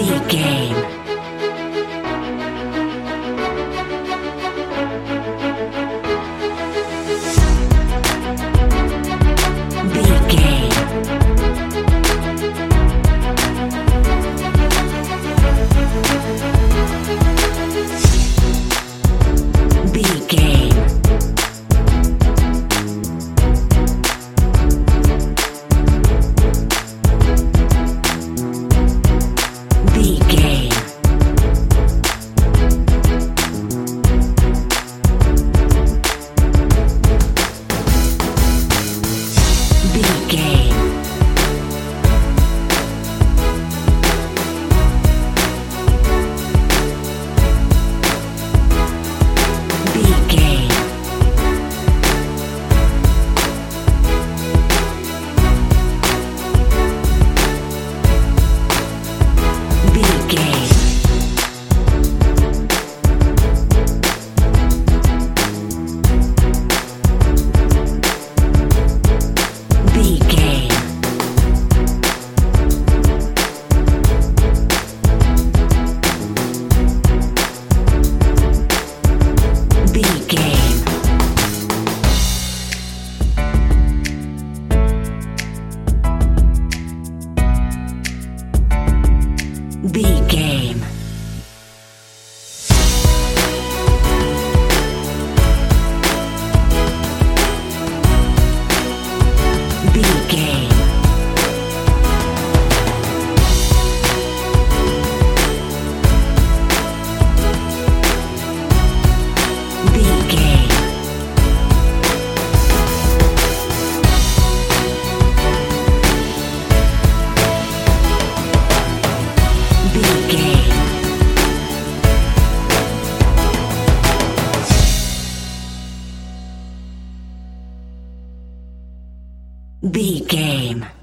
Big Game. Big Game. Big Game. Big Game. Big Game. Big Game. Big Game. Big Game. Big Game. Big Game. Big Game. Big Game. Big Game. Big Game.